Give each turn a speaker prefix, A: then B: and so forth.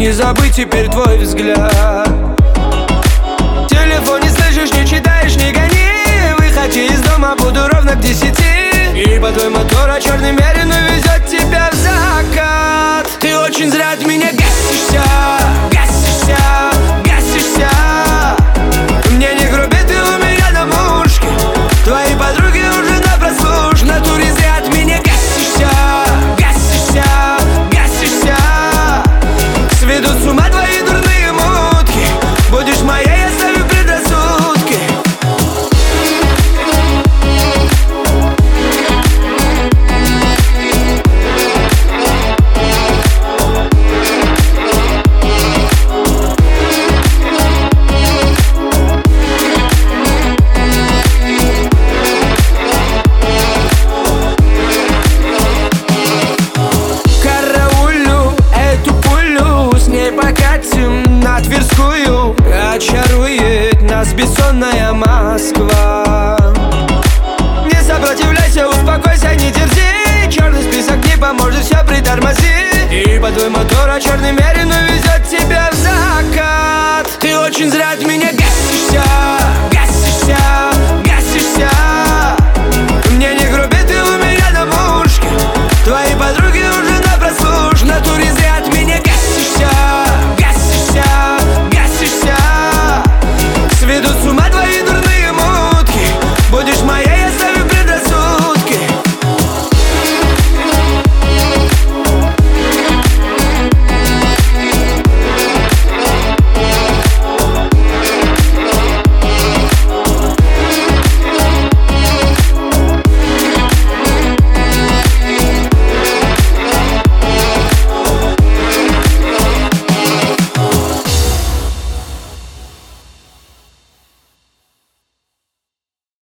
A: не забыть теперь твой взгляд. Телефон не слышишь, не читаешь, не гони. Выходи из дома, буду ровно к 10. Ибо твой мотор черный мерин увезет тебя в закат. Ты очень зря от меня гасишься, гасишься, гасишься. Мне не груби, ты у меня на мушке. Твои подруги уже на прослушке. В натуре зря от меня гасишься, гасишься, гасишься. Сведут с ума твои дурные мутки. Будешь моей, оставив предрассудки. Покатим на Тверскую, очарует нас бессонная Москва. Не сопротивляйся, успокойся, не дерзи. Черный список не поможет, все притормози. Ибо твой мотор черный мерин увезет тебя в закат. Ты очень зря от меня